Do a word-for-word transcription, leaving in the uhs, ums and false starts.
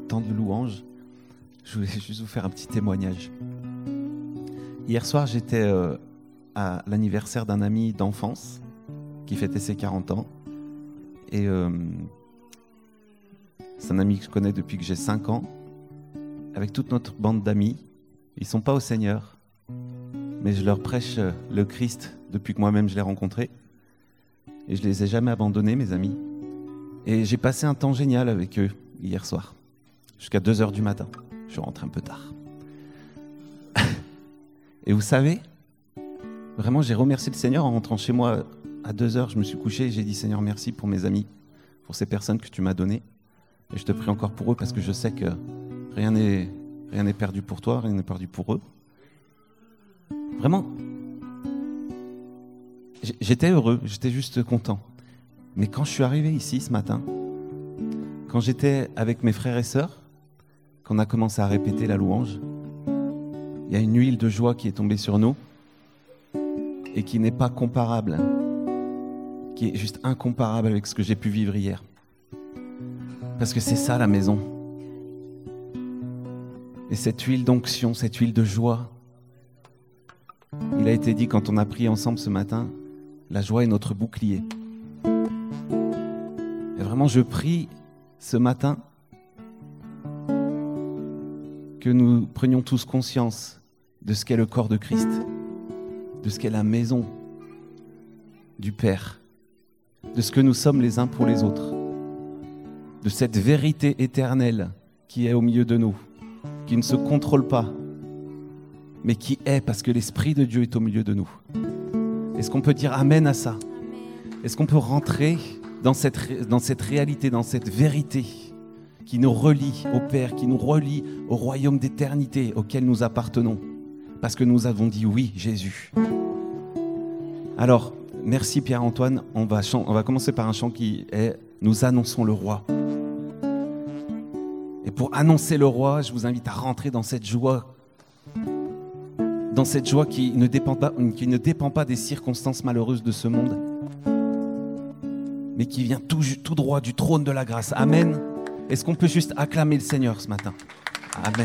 temps de louange, je voulais juste vous faire un petit témoignage. Hier soir, j'étais euh, à l'anniversaire d'un ami d'enfance qui fêtait ses quarante ans. Et euh, c'est un ami que je connais depuis que j'ai cinq ans. Avec toute notre bande d'amis, ils ne sont pas au Seigneur, mais je leur prêche le Christ depuis que moi-même je l'ai rencontré. Et je ne les ai jamais abandonnés, mes amis. Et j'ai passé un temps génial avec eux hier soir, jusqu'à deux heures du matin. Je suis rentré un peu tard. Et vous savez, vraiment, j'ai remercié le Seigneur en rentrant chez moi à deux heures. Je me suis couché et j'ai dit, Seigneur, merci pour mes amis, pour ces personnes que tu m'as données. Et je te prie encore pour eux parce que je sais que rien n'est, rien n'est perdu pour toi, rien n'est perdu pour eux. Vraiment, j'étais heureux, j'étais juste content. Mais quand je suis arrivé ici ce matin, quand j'étais avec mes frères et sœurs, qu'on a commencé à répéter la louange, il y a une huile de joie qui est tombée sur nous et qui n'est pas comparable, qui est juste incomparable avec ce que j'ai pu vivre hier. Parce que c'est ça la maison. Et cette huile d'onction, cette huile de joie, il a été dit quand on a prié ensemble ce matin, la joie est notre bouclier. Et vraiment, je prie ce matin que nous prenions tous conscience de ce qu'est le corps de Christ, de ce qu'est la maison du Père, de ce que nous sommes les uns pour les autres, de cette vérité éternelle qui est au milieu de nous, qui ne se contrôle pas, mais qui est parce que l'Esprit de Dieu est au milieu de nous. Est-ce qu'on peut dire Amen à ça ? Est-ce qu'on peut rentrer dans cette, dans cette réalité, dans cette vérité qui nous relie au Père, qui nous relie au royaume d'éternité auquel nous appartenons, parce que nous avons dit oui, Jésus. Alors, merci Pierre-Antoine, on va, chan- on va commencer par un chant qui est « Nous annonçons le roi ». Et pour annoncer le roi, je vous invite à rentrer dans cette joie, dans cette joie qui ne dépend pas, qui ne dépend pas des circonstances malheureuses de ce monde, mais qui vient tout, tout droit du trône de la grâce. Amen. Est-ce qu'on peut juste acclamer le Seigneur ce matin ? Amen.